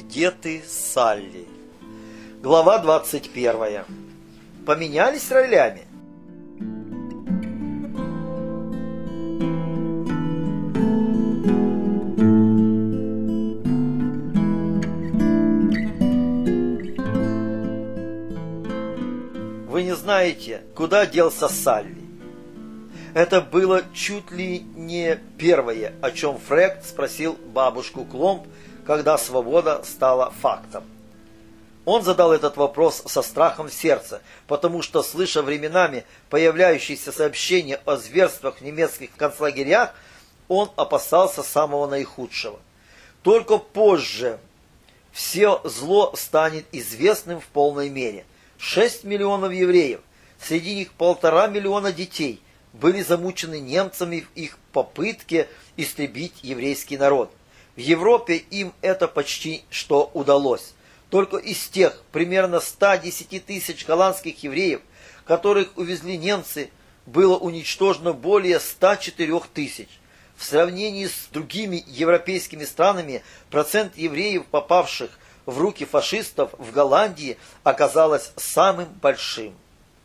Где ты, Салли? Глава 21. Поменялись ролями? Вы не знаете, куда делся Салли. Это было чуть ли не первое, о чем Фред спросил бабушку Кломб, когда свобода стала фактом. Он задал этот вопрос со страхом в сердце, потому что, слыша временами появляющиеся сообщения о зверствах в немецких концлагерях, он опасался самого наихудшего. Только позже все зло станет известным в полной мере. 6 миллионов евреев, среди них 1,5 миллиона детей, были замучены немцами в их попытке истребить еврейский народ. В Европе им это почти что удалось. Только из тех примерно 110 тысяч голландских евреев, которых увезли немцы, было уничтожено более 104 тысяч. В сравнении с другими европейскими странами процент евреев, попавших в руки фашистов в Голландии, оказалось самым большим.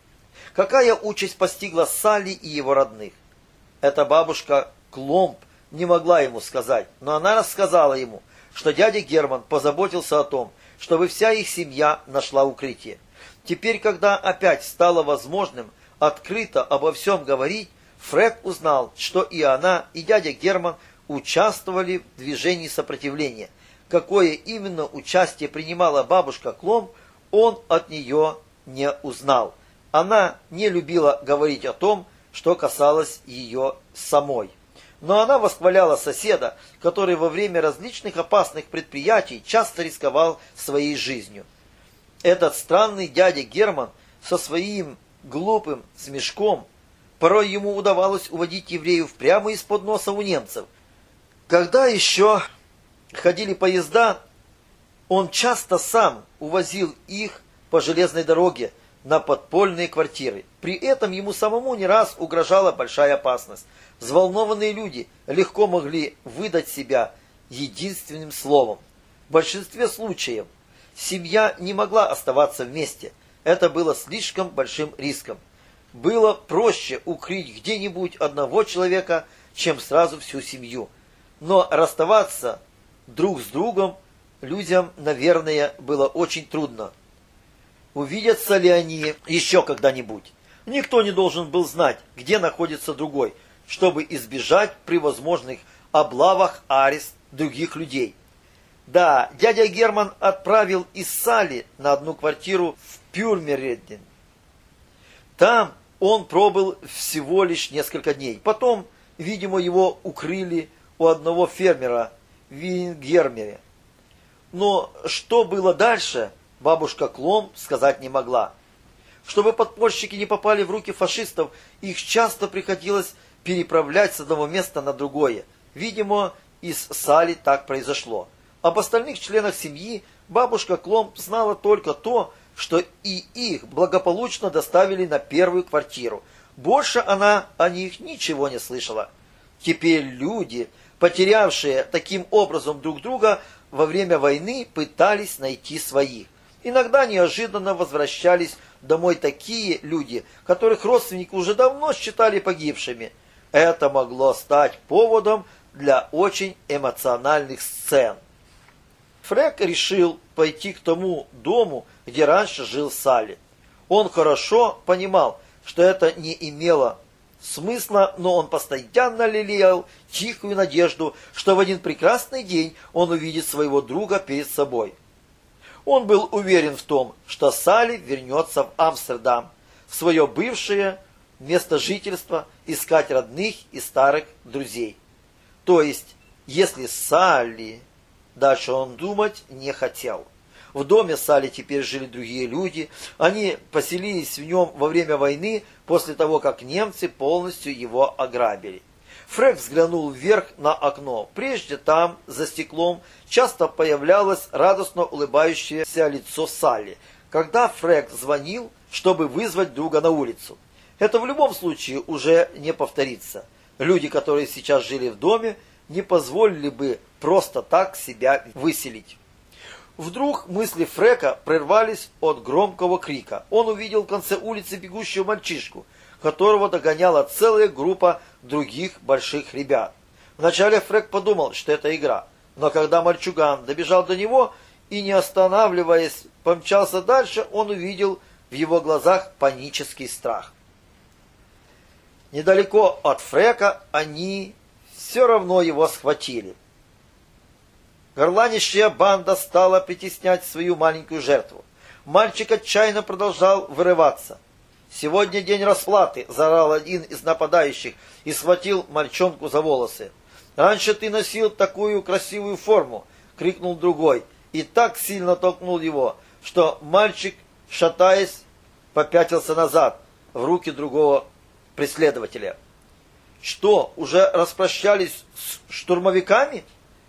Какая участь постигла Салли и его родных? Эта бабушка Кломб не могла ему сказать, но она рассказала ему, что дядя Герман позаботился о том, чтобы вся их семья нашла укрытие. Теперь, когда опять стало возможным открыто обо всем говорить, Фред узнал, что и она, и дядя Герман участвовали в движении сопротивления. Какое именно участие принимала бабушка Кломб, он от нее не узнал. Она не любила говорить о том, что касалось ее самой. Но она восхваляла соседа, который во время различных опасных предприятий часто рисковал своей жизнью. Этот странный дядя Герман со своим глупым смешком, порой ему удавалось уводить евреев прямо из-под носа у немцев. Когда еще ходили поезда, он часто сам увозил их по железной дороге на подпольные квартиры. При этом ему самому не раз угрожала большая опасность. Взволнованные люди легко могли выдать себя единственным словом. В большинстве случаев семья не могла оставаться вместе. Это было слишком большим риском. Было проще укрыть где-нибудь одного человека, чем сразу всю семью. Но расставаться друг с другом людям, наверное, было очень трудно. Увидятся ли они еще когда-нибудь? Никто не должен был знать, где находится другой, чтобы избежать при возможных облавах арест других людей. Да, дядя Герман отправил из Салли на одну квартиру в Пюрмереден. Там он пробыл всего лишь несколько дней. Потом, видимо, его укрыли у одного фермера в Вингермере. Но что было дальше, бабушка Кломб сказать не могла. Чтобы подпольщики не попали в руки фашистов, их часто приходилось переправлять с одного места на другое. Видимо, из Салли так произошло. Об остальных членах семьи бабушка Кломб знала только то, что и их благополучно доставили на первую квартиру. Больше она о них ничего не слышала. Теперь люди, потерявшие таким образом друг друга во время войны, пытались найти своих. Иногда неожиданно возвращались домой такие люди, которых родственники уже давно считали погибшими. Это могло стать поводом для очень эмоциональных сцен. Фред решил пойти к тому дому, где раньше жил Салли. Он хорошо понимал, что это не имело смысла, но он постоянно лелеял тихую надежду, что в один прекрасный день он увидит своего друга перед собой. Он был уверен в том, что Салли вернется в Амстердам, в свое бывшее место жительства, искать родных и старых друзей. То есть, если Салли... Дальше он думать не хотел. В доме Салли теперь жили другие люди. Они поселились в нем во время войны, после того, как немцы полностью его ограбили. Фред взглянул вверх на окно. Прежде там, за стеклом, часто появлялось радостно улыбающееся лицо Салли, когда Фред звонил, чтобы вызвать друга на улицу. Это в любом случае уже не повторится. Люди, которые сейчас жили в доме, не позволили бы просто так себя выселить. Вдруг мысли Фрека прервались от громкого крика. Он увидел в конце улицы бегущего мальчишку, которого догоняла целая группа других больших ребят. Вначале Фрек подумал, что это игра, но когда мальчуган добежал до него и, не останавливаясь, помчался дальше, он увидел в его глазах панический страх. Недалеко от Фрека они все равно его схватили. Горланищая банда стала притеснять свою маленькую жертву. Мальчик отчаянно продолжал вырываться. «Сегодня день расплаты!» – заорал один из нападающих и схватил мальчонку за волосы. «Раньше ты носил такую красивую форму!» – крикнул другой и так сильно толкнул его, что мальчик, шатаясь, попятился назад в руки другого преследователя. «Что, уже распрощались с штурмовиками?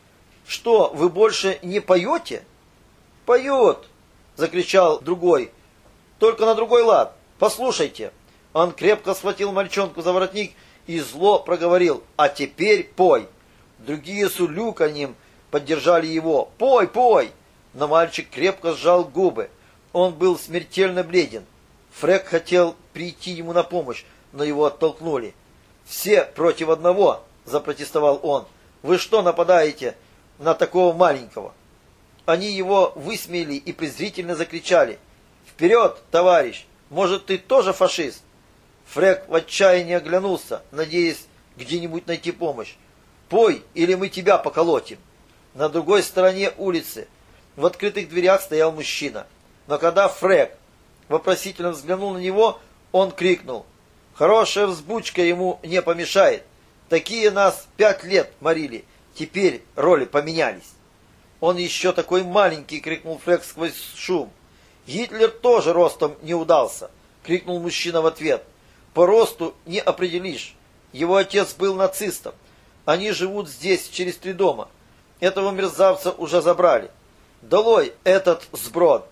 Что, вы больше не поете?» «Поет!» — закричал другой. «Только на другой лад. Послушайте!» Он крепко схватил мальчонку за воротник и зло проговорил: «А теперь пой!» Другие с улюканьем поддержали его: «Пой, пой!» Но мальчик крепко сжал губы. Он был смертельно бледен. Фрек хотел прийти ему на помощь, но его оттолкнули. «Все против одного!» — запротестовал он. «Вы что нападаете на такого маленького?» Они его высмеяли и презрительно закричали: «Вперед, товарищ! Может, ты тоже фашист?» Фрек в отчаянии оглянулся, надеясь где-нибудь найти помощь. «Пой, или мы тебя поколотим!» На другой стороне улицы в открытых дверях стоял мужчина. Но когда Фрек вопросительно взглянул на него, он крикнул: «Хорошая взбучка ему не помешает. Такие нас 5 лет морили. Теперь роли поменялись». «Он еще такой маленький!» — крикнул Фрек сквозь шум. «Гитлер тоже ростом не удался!» — крикнул мужчина в ответ. «По росту не определишь. Его отец был нацистом. Они живут здесь, через 3 дома. Этого мерзавца уже забрали. Долой этот сброд!»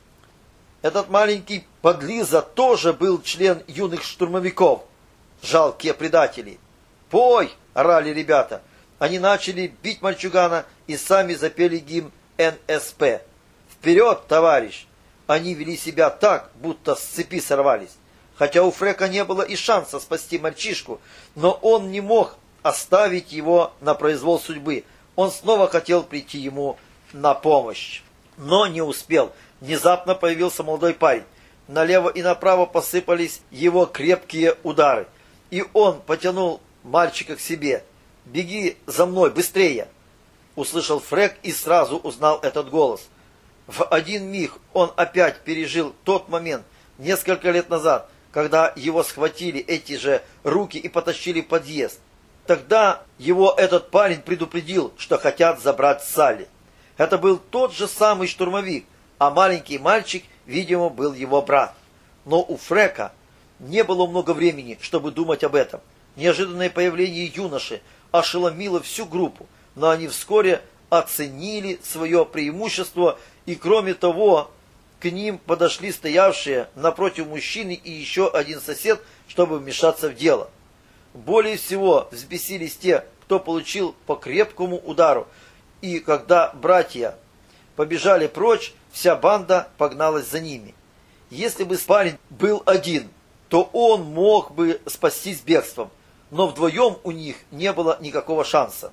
Этот маленький подлиза тоже был член юных штурмовиков. Жалкие предатели. «Пой!» — орали ребята. Они начали бить мальчугана и сами запели гимн НСП. «Вперед, товарищ!» Они вели себя так, будто с цепи сорвались. Хотя у Фрека не было и шанса спасти мальчишку, но он не мог оставить его на произвол судьбы. Он снова хотел прийти ему на помощь, но не успел. Внезапно появился молодой парень. Налево и направо посыпались его крепкие удары, и он потянул мальчика к себе. «Беги за мной, быстрее!» Услышал Фрек и сразу узнал этот голос. В один миг он опять пережил тот момент несколько лет назад, когда его схватили эти же руки и потащили в подъезд. Тогда его этот парень предупредил, что хотят забрать Салли. Это был тот же самый штурмовик, а маленький мальчик, видимо, был его брат. Но у Фрека не было много времени, чтобы думать об этом. Неожиданное появление юноши ошеломило всю группу, но они вскоре оценили свое преимущество, и кроме того, к ним подошли стоявшие напротив мужчины и еще один сосед, чтобы вмешаться в дело. Более всего взбесились те, кто получил по крепкому удару, и когда братья побежали прочь, вся банда погналась за ними. Если бы парень был один, то он мог бы спастись бегством, но вдвоем у них не было никакого шанса.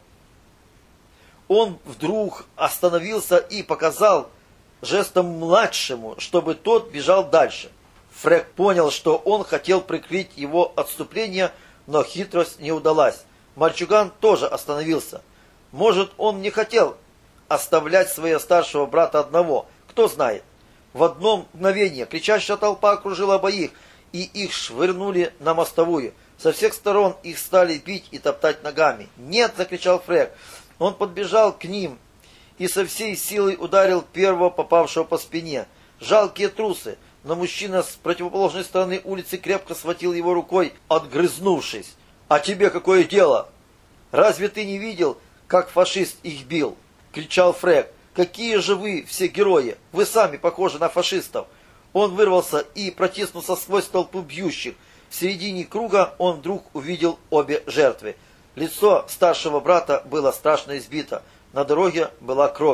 Он вдруг остановился и показал жестом младшему, чтобы тот бежал дальше. Фрек понял, что он хотел прикрыть его отступление, но хитрость не удалась. Мальчуган тоже остановился. Может, он не хотел оставлять своего старшего брата одного, кто знает. В одно мгновение кричащая толпа окружила обоих, и их швырнули на мостовую. Со всех сторон их стали бить и топтать ногами. «Нет!» — закричал Фрек. Он подбежал к ним и со всей силой ударил первого попавшего по спине. Жалкие трусы, но мужчина с противоположной стороны улицы крепко схватил его рукой, отгрызнувшись. «А тебе какое дело? Разве ты не видел, как фашист их бил?» — кричал Фрек. «Какие же вы все герои! Вы сами похожи на фашистов!» Он вырвался и протиснулся сквозь толпу бьющих. В середине круга он вдруг увидел обе жертвы. Лицо старшего брата было страшно избито. На дороге была кровь.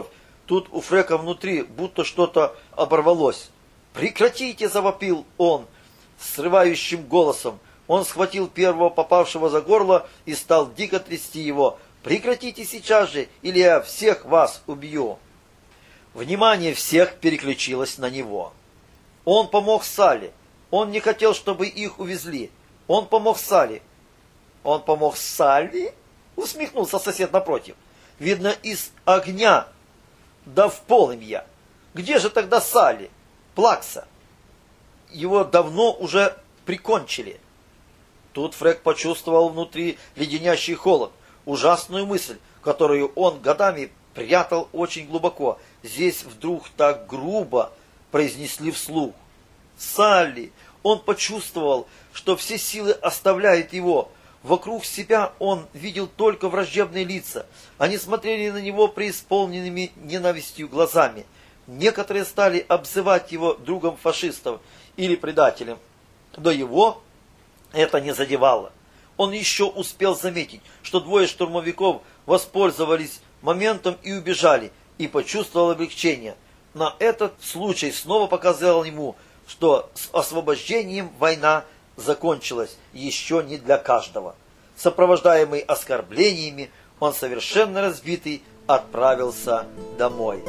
Тут у Фрека внутри будто что-то оборвалось. «Прекратите!» – завопил он срывающим голосом. Он схватил первого попавшего за горло и стал дико трясти его. «Прекратите сейчас же, или я всех вас убью!» Внимание всех переключилось на него. Он помог Салли. Он не хотел, чтобы их увезли. Он помог Салли. «Он помог Салли?» — усмехнулся сосед напротив. «Видно, из огня. Да в полымья. Где же тогда Салли? Плакса? Его давно уже прикончили». Тут Фрек почувствовал внутри леденящий холод, ужасную мысль, которую он годами прятал очень глубоко. Здесь вдруг так грубо произнесли вслух. «Салли!» Он почувствовал, что все силы оставляют его. Вокруг себя он видел только враждебные лица. Они смотрели на него преисполненными ненавистью глазами. Некоторые стали обзывать его другом фашистов или предателем. Но его это не задевало. Он еще успел заметить, что двое штурмовиков воспользовались моментом и убежали, и почувствовал облегчение. Но этот случай снова показал ему, что с освобождением война закончилась еще не для каждого. Сопровождаемый оскорблениями, он совершенно разбитый отправился домой.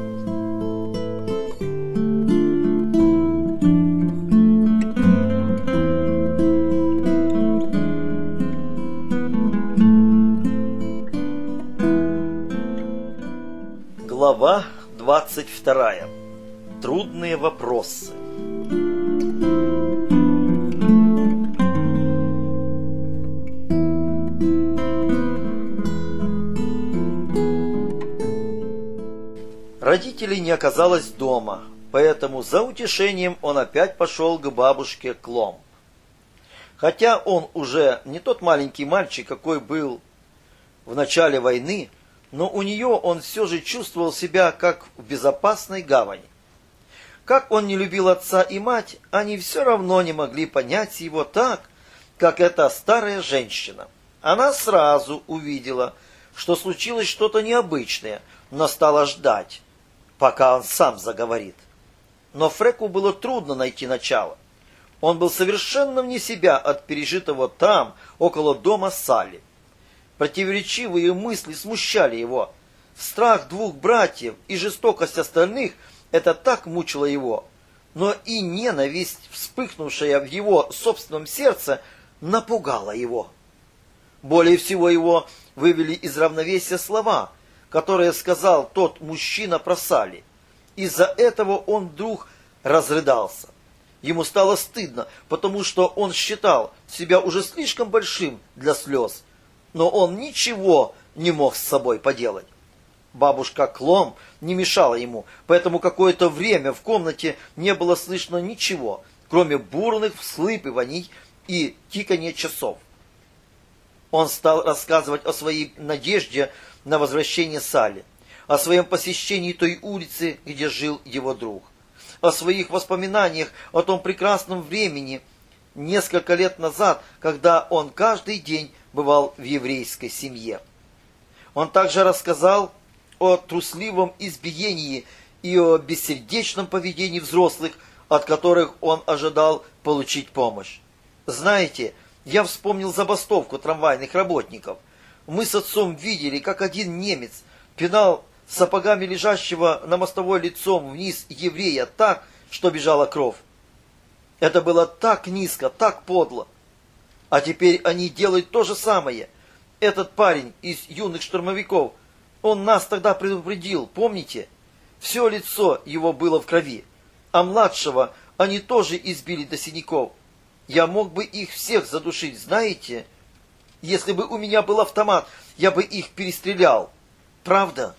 Глава 22. Трудные вопросы. Родителей не оказалось дома, поэтому за утешением он опять пошел к бабушке Кломб. Хотя он уже не тот маленький мальчик, какой был в начале войны, но у нее он все же чувствовал себя как в безопасной гавани. Как он не любил отца и мать, они все равно не могли понять его так, как эта старая женщина. Она сразу увидела, что случилось что-то необычное, но стала ждать, пока он сам заговорит. Но Фреку было трудно найти начало. Он был совершенно вне себя от пережитого там, около дома Салли. Противоречивые мысли смущали его. Страх двух братьев и жестокость остальных – это так мучило его. Но и ненависть, вспыхнувшая в его собственном сердце, напугала его. Более всего его вывели из равновесия слова, которые сказал тот мужчина про Салли. Из-за этого он вдруг разрыдался. Ему стало стыдно, потому что он считал себя уже слишком большим для слез. Но он ничего не мог с собой поделать. Бабушка Кломб не мешала ему, поэтому какое-то время в комнате не было слышно ничего, кроме бурных всхлипываний и тикания часов. Он стал рассказывать о своей надежде на возвращение Салли, о своем посещении той улицы, где жил его друг, о своих воспоминаниях о том прекрасном времени, несколько лет назад, когда он каждый день бывал в еврейской семье. Он также рассказал о трусливом избиении и о бессердечном поведении взрослых, от которых он ожидал получить помощь. Знаете, я вспомнил забастовку трамвайных работников. Мы с отцом видели, как один немец пинал сапогами лежащего на мостовой лицом вниз еврея так, что бежала кровь. Это было так низко, так подло. А теперь они делают то же самое. Этот парень из юных штурмовиков, он нас тогда предупредил, помните? Все лицо его было в крови. А младшего они тоже избили до синяков. Я мог бы их всех задушить, знаете? Если бы у меня был автомат, я бы их перестрелял. Правда?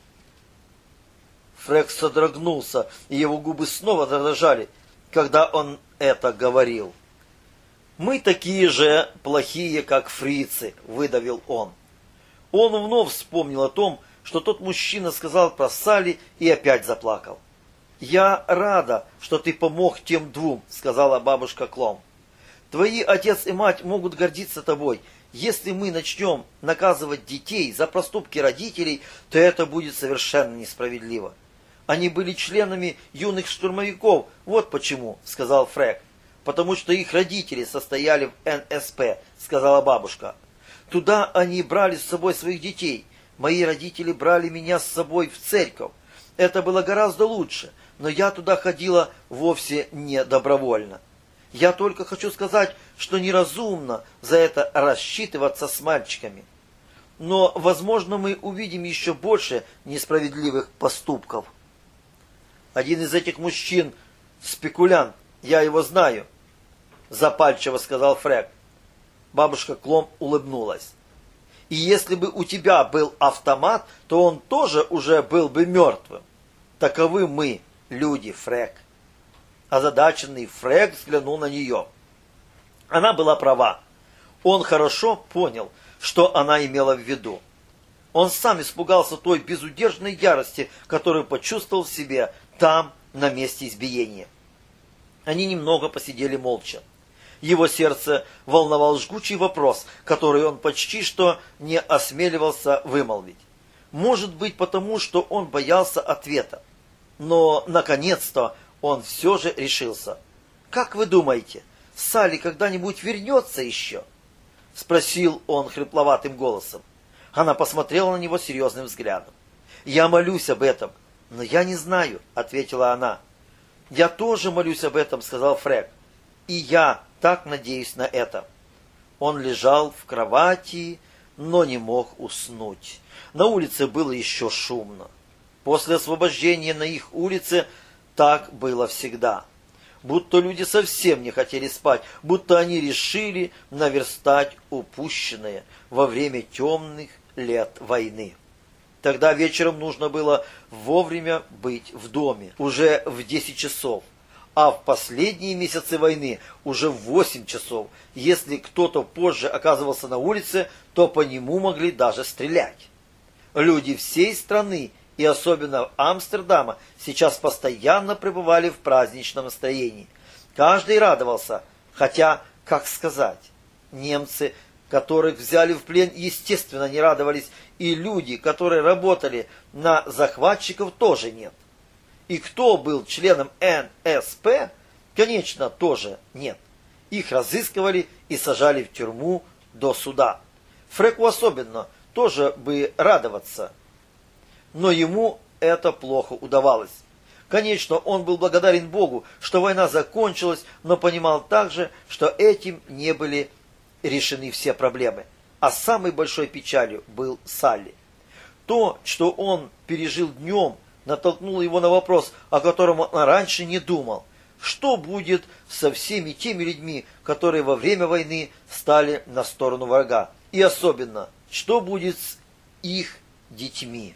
Фрек содрогнулся, и его губы снова дрожали, когда он это говорил. «Мы такие же плохие, как фрицы», — выдавил он. Он вновь вспомнил о том, что тот мужчина сказал про Салли, и опять заплакал. «Я рада, что ты помог тем двум», — сказала бабушка Кломб. «Твои отец и мать могут гордиться тобой. Если мы начнем наказывать детей за проступки родителей, то это будет совершенно несправедливо. Они были членами юных штурмовиков. Вот почему, сказал Фрэг. Потому что их родители состояли в НСП, сказала бабушка. Туда они брали с собой своих детей. Мои родители брали меня с собой в церковь. Это было гораздо лучше, но я туда ходила вовсе не добровольно. Я только хочу сказать, что неразумно за это рассчитываться с мальчиками. Но, возможно, мы увидим еще больше несправедливых поступков. Один из этих мужчин – спекулянт, я его знаю, запальчиво сказал Фрэг. Бабушка Кломп улыбнулась. И если бы у тебя был автомат, то он тоже уже был бы мертвым. Таковы мы, люди, Фрэг. Озадаченный Фрэг взглянул на нее. Она была права. Он хорошо понял, что она имела в виду. Он сам испугался той безудержной ярости, которую почувствовал в себе там, на месте избиения. Они немного посидели молча. Его сердце волновал жгучий вопрос, который он почти что не осмеливался вымолвить. Может быть, потому что он боялся ответа. Но, наконец-то, он все же решился. «Как вы думаете, Салли когда-нибудь вернется еще?» — спросил он хрипловатым голосом. Она посмотрела на него серьезным взглядом. «Я молюсь об этом, но я не знаю», — ответила она. «Я тоже молюсь об этом», — сказал Фрэг. «И я так надеюсь на это». Он лежал в кровати, но не мог уснуть. На улице было еще шумно. После освобождения на их улице так было всегда. Будто люди совсем не хотели спать, будто они решили наверстать упущенное во время темных лет войны. Тогда вечером нужно было вовремя быть в доме, уже в 10 часов, а в последние месяцы войны уже в 8 часов. Если кто-то позже оказывался на улице, то по нему могли даже стрелять. Люди всей страны, и особенно Амстердама, сейчас постоянно пребывали в праздничном настроении. Каждый радовался, хотя, как сказать, немцы, которых взяли в плен, естественно, не радовались, и люди, которые работали на захватчиков, тоже нет. И кто был членом НСП, конечно, тоже нет. Их разыскивали и сажали в тюрьму до суда. Фрэку особенно тоже бы радоваться. Но ему это плохо удавалось. Конечно, он был благодарен Богу, что война закончилась, но понимал также, что этим не были решены все проблемы. А самой большой печалью был Салли. То, что он пережил днем, натолкнуло его на вопрос, о котором он раньше не думал. Что будет со всеми теми людьми, которые во время войны стали на сторону врага? И особенно, что будет с их детьми?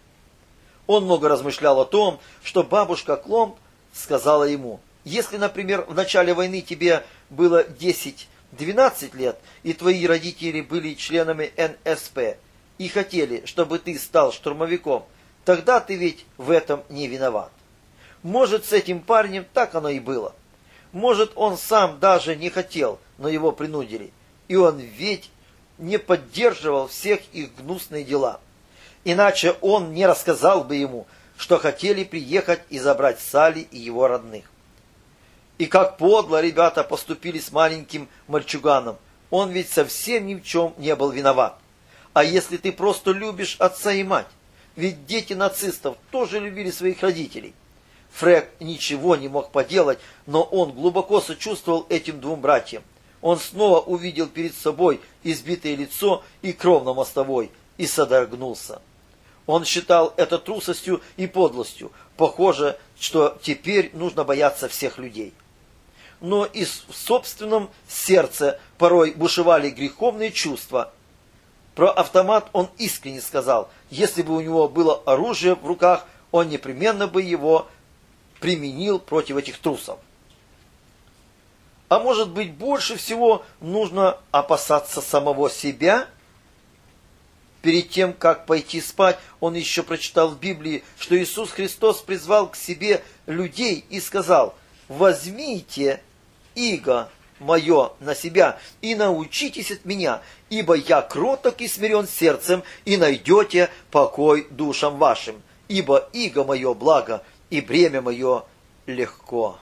Он много размышлял о том, что бабушка Кломп сказала ему: если, например, в начале войны тебе было 10-12 лет, и твои родители были членами НСП, и хотели, чтобы ты стал штурмовиком, тогда ты ведь в этом не виноват. Может, с этим парнем так оно и было. Может, он сам даже не хотел, но его принудили. И он ведь не поддерживал всех их гнусные дела. Иначе он не рассказал бы ему, что хотели приехать и забрать Салли и его родных. И как подло ребята поступили с маленьким мальчуганом. Он ведь совсем ни в чем не был виноват. А если ты просто любишь отца и мать? Ведь дети нацистов тоже любили своих родителей. Фрэг ничего не мог поделать, но он глубоко сочувствовал этим двум братьям. Он снова увидел перед собой избитое лицо и кровь на мостовой, и содрогнулся. Он считал это трусостью и подлостью. Похоже, что теперь нужно бояться всех людей. Но и в собственном сердце порой бушевали греховные чувства. Про автомат он искренне сказал: если бы у него было оружие в руках, он непременно бы его применил против этих трусов. А может быть, больше всего нужно опасаться самого себя? Перед тем, как пойти спать, он еще прочитал в Библии, что Иисус Христос призвал к себе людей и сказал: «Возьмите иго мое на себя и научитесь от меня, ибо я кроток и смирен сердцем, и найдете покой душам вашим». ибо иго мое благо, и бремя мое легко.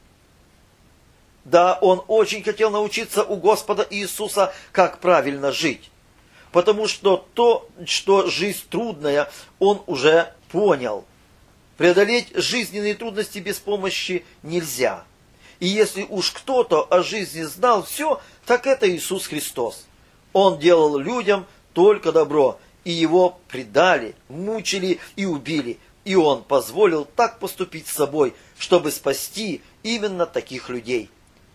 Да, он очень хотел научиться у Господа Иисуса, как правильно жить. Потому что то, что жизнь трудная, он уже понял. Преодолеть жизненные трудности без помощи нельзя. И если уж кто-то о жизни знал все, так это Иисус Христос. Он делал людям только добро, и его предали, мучили и убили. И он позволил так поступить с собой, чтобы спасти именно таких людей.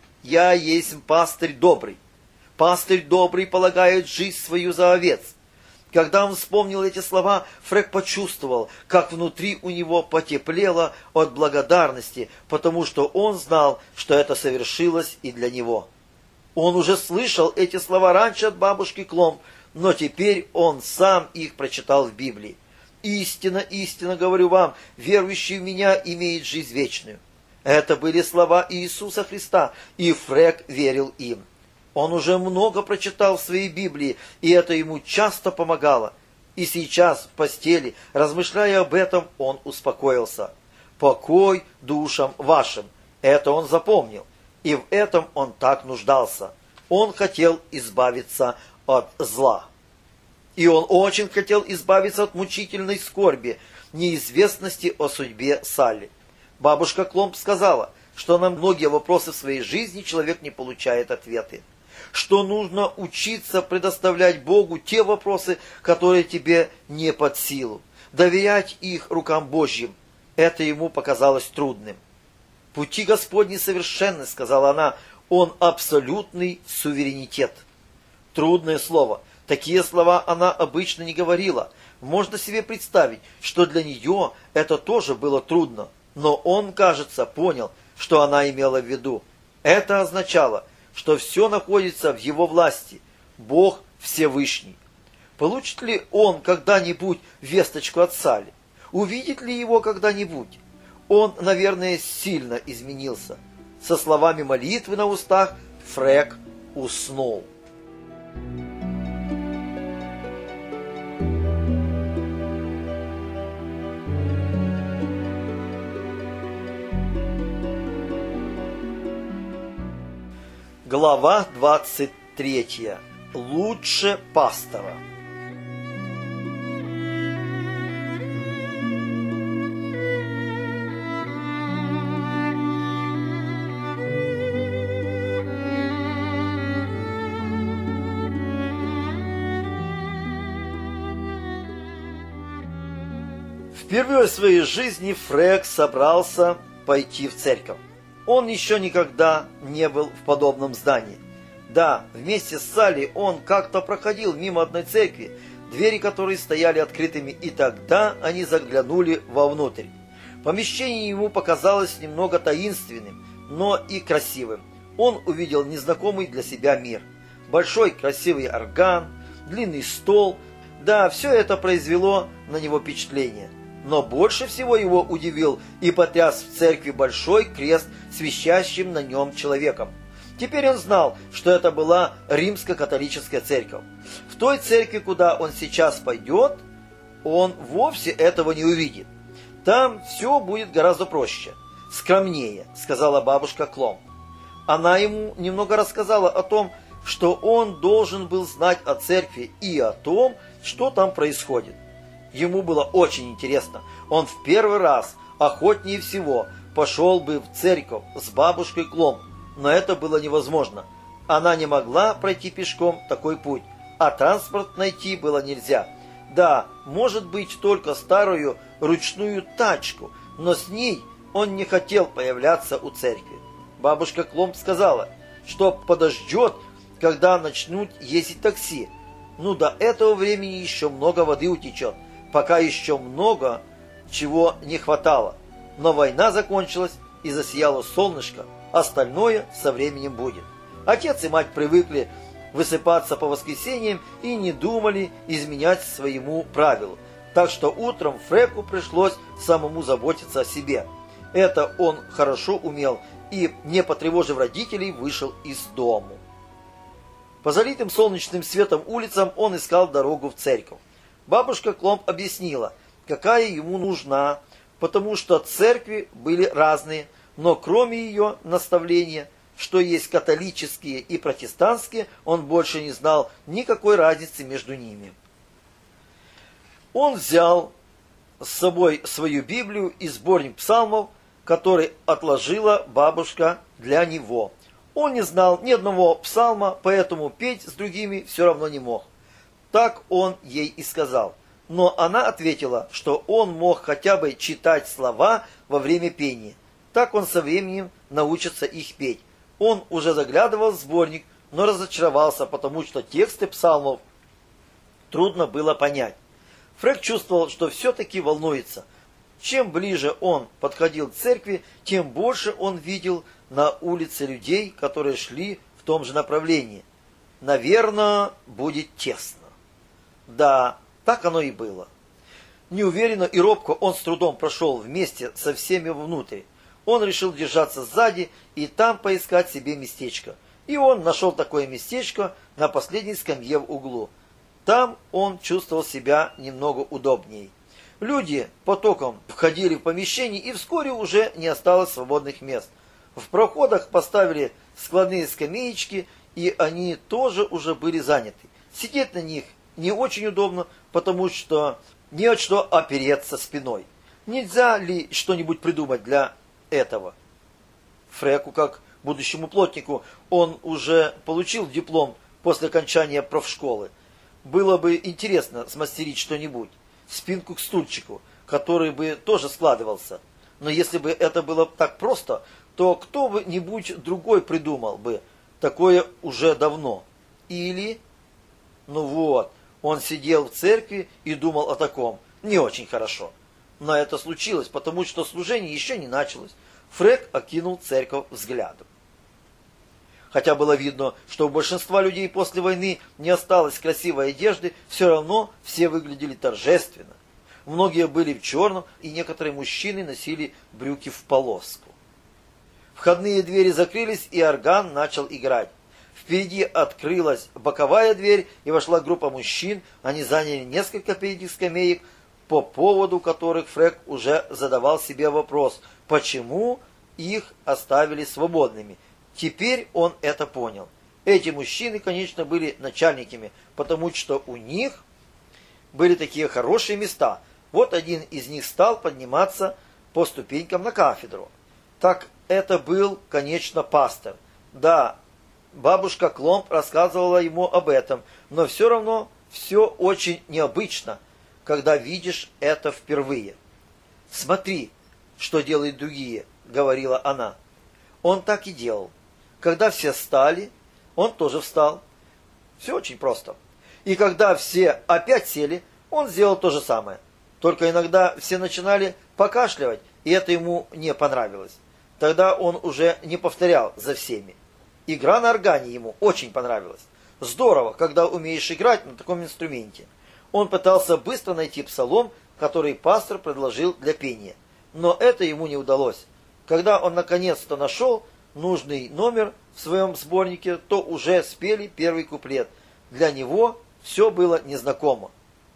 «Я есть пастырь добрый. Пастырь добрый полагает жизнь свою за овец». Когда он вспомнил эти слова, Фрек почувствовал, как внутри у него потеплело от благодарности, потому что он знал, что это совершилось и для него. Он уже слышал эти слова раньше от бабушки Кломб, но теперь он сам их прочитал в Библии. «Истинно, истинно говорю вам, верующий в меня имеет жизнь вечную». Это были слова Иисуса Христа, и Фрек верил им. Он уже много прочитал в своей Библии, и это ему часто помогало. И сейчас в постели, размышляя об этом, он успокоился. «Покой душам вашим» — это он запомнил, и в этом он так нуждался. Он хотел избавиться от зла. И он очень хотел избавиться от мучительной скорби, неизвестности о судьбе Салли. Бабушка Кломб сказала, что на многие вопросы в своей жизни человек не получает ответы. Что нужно учиться предоставлять Богу те вопросы, которые тебе не под силу. Доверять их рукам Божьим. Это ему показалось трудным. «Пути Господни совершенны», — сказала она, — «Он абсолютный суверенитет». Трудное слово. Такие слова она обычно не говорила. Можно себе представить, что для нее это тоже было трудно. Но он, кажется, понял, что она имела в виду. Это означало, что все находится в его власти. Бог Всевышний. Получит ли он когда-нибудь весточку от Салли? Увидит ли его когда-нибудь? Он, наверное, сильно изменился. Со словами молитвы на устах Фрек уснул. Глава 23. Лучше пастора. Впервые в своей жизни Фрек собрался пойти в церковь. Он еще никогда не был в подобном здании. Да, вместе с Салли он как-то проходил мимо одной церкви, двери которой стояли открытыми, и тогда они заглянули вовнутрь. Помещение ему показалось немного таинственным, но и красивым. Он увидел незнакомый для себя мир. Большой красивый орган, длинный стол. Да, все это произвело на него впечатление. Но больше всего его удивил и потряс в церкви большой крест с висящим на нем человеком. Теперь он знал, что это была римско-католическая церковь. В той церкви, куда он сейчас пойдет, он вовсе этого не увидит. Там все будет гораздо проще, скромнее, сказала бабушка Кломб. Она ему немного рассказала о том, что он должен был знать о церкви и о том, что там происходит. Ему было очень интересно. Он в первый раз, охотнее всего, пошел бы в церковь с бабушкой Кломб, но это было невозможно. Она не могла пройти пешком такой путь, а транспорт найти было нельзя. Да, может быть, только старую ручную тачку, но с ней он не хотел появляться у церкви. Бабушка Кломб сказала, что подождет, когда начнут ездить такси. Ну, до этого времени еще много воды утечет. Пока еще много чего не хватало. Но война закончилась и засияло солнышко, остальное со временем будет. Отец и мать привыкли высыпаться по воскресеньям и не думали изменять своему правилу. Так что утром Фреку пришлось самому заботиться о себе. Это он хорошо умел и, не потревожив родителей, вышел из дому. По залитым солнечным светом улицам он искал дорогу в церковь. Бабушка Кломб объяснила, какая ему нужна, потому что церкви были разные, но кроме ее наставления, что есть католические и протестантские, он больше не знал никакой разницы между ними. Он взял с собой свою Библию и сборник псалмов, который отложила бабушка для него. Он не знал ни одного псалма, поэтому петь с другими все равно не мог. Так он ей и сказал. Но она ответила, что он мог хотя бы читать слова во время пения. Так он со временем научится их петь. Он уже заглядывал в сборник, но разочаровался, потому что тексты псалмов трудно было понять. Фрэг чувствовал, что все-таки волнуется. Чем ближе он подходил к церкви, тем больше он видел на улице людей, которые шли в том же направлении. Наверное, будет тесно. Да, так оно и было. Неуверенно и робко он с трудом прошел вместе со всеми внутрь. Он решил держаться сзади и там поискать себе местечко. И он нашел такое местечко на последней скамье в углу. Там он чувствовал себя немного удобней. Люди потоком входили в помещение, и вскоре уже не осталось свободных мест. В проходах поставили складные скамеечки, и они тоже уже были заняты. Сидеть на них не очень удобно, потому что не от что опереться спиной. Нельзя ли что-нибудь придумать для этого? Фреку, как будущему плотнику, он уже получил диплом после окончания профшколы. Было бы интересно смастерить что-нибудь, спинку к стульчику, который бы тоже складывался. Но если бы это было так просто, то кто-нибудь другой придумал бы такое уже давно. Или... Ну вот, он сидел в церкви и думал о таком. Не очень хорошо. Но это случилось, потому что служение еще не началось. Фрэг окинул церковь взглядом. Хотя было видно, что у большинства людей после войны не осталось красивой одежды, все равно все выглядели торжественно. Многие были в черном, и некоторые мужчины носили брюки в полоску. Входные двери закрылись, и орган начал играть. Впереди открылась боковая дверь, и вошла группа мужчин. Они заняли несколько передних скамеек, по поводу которых Фрэг уже задавал себе вопрос, почему их оставили свободными. Теперь он это понял. Эти мужчины, конечно, были начальниками, потому что у них были такие хорошие места. Вот один из них стал подниматься по ступенькам на кафедру. Так это был, конечно, пастор. Да, бабушка Кломп рассказывала ему об этом, но все равно все очень необычно, когда видишь это впервые. «Смотри, что делают другие», — говорила она. Он так и делал. Когда все встали, он тоже встал. Все очень просто. И когда все опять сели, он сделал то же самое. Только иногда все начинали покашливать, и это ему не понравилось. Тогда он уже не повторял за всеми. Игра на органе ему очень понравилась. Здорово, когда умеешь играть на таком инструменте. Он пытался быстро найти псалом, который пастор предложил для пения. Но это ему не удалось. Когда он наконец-то нашел нужный номер в своем сборнике, то уже спели первый куплет. Для него все было незнакомо.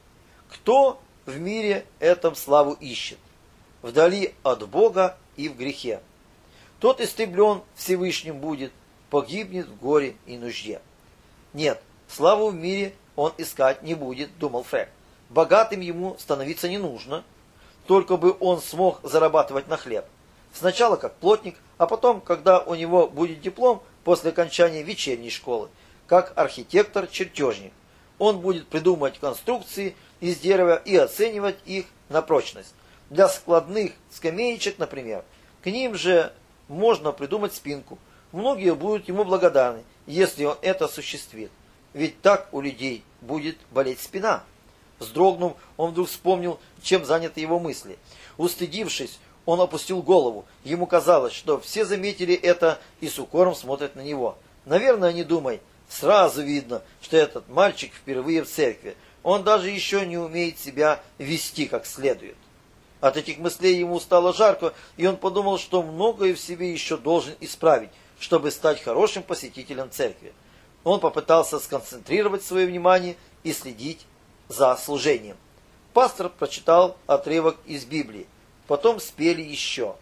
Кто в мире этом славу ищет? Вдали от Бога и в грехе. Тот истреблен Всевышним будет, погибнет в горе и нужде. Нет, славу в мире он искать не будет, думал Фрэг. Богатым ему становиться не нужно, только бы он смог зарабатывать на хлеб. Сначала как плотник, а потом, когда у него будет диплом после окончания вечерней школы, как архитектор-чертежник. Он будет придумывать конструкции из дерева и оценивать их на прочность. Для складных скамеечек, например, к ним же можно придумать спинку. Многие будут ему благодарны, если он это осуществит. Ведь так у людей будет болеть спина. Вздрогнув, он вдруг вспомнил, чем заняты его мысли. Устыдившись, он опустил голову. Ему казалось, что все заметили это и с укором смотрят на него. Наверное, они думают, сразу видно, что этот мальчик впервые в церкви. Он даже еще не умеет себя вести как следует. От этих мыслей ему стало жарко, и он подумал, что многое в себе еще должен исправить, чтобы стать хорошим посетителем церкви. Он попытался сконцентрировать свое внимание и следить за служением. Пастор прочитал отрывок из Библии. Потом спели еще.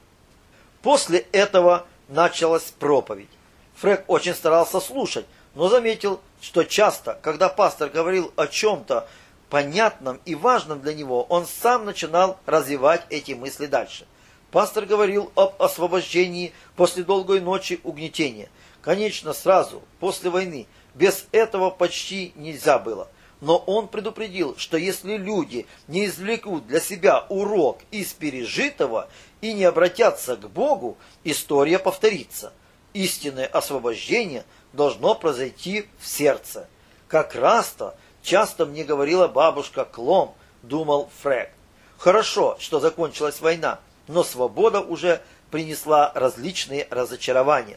После этого началась проповедь. Фрэг очень старался слушать, но заметил, что часто, когда пастор говорил о чем-то понятном и важном для него, он сам начинал развивать эти мысли дальше. Пастор говорил об освобождении после долгой ночи угнетения. Конечно, сразу, после войны, без этого почти нельзя было. Но он предупредил, что если люди не извлекут для себя урок из пережитого и не обратятся к Богу, история повторится. Истинное освобождение должно произойти в сердце. Как раз-то часто мне говорила бабушка Клом, думал Фрэг. Хорошо, что закончилась война, но свобода уже принесла различные разочарования.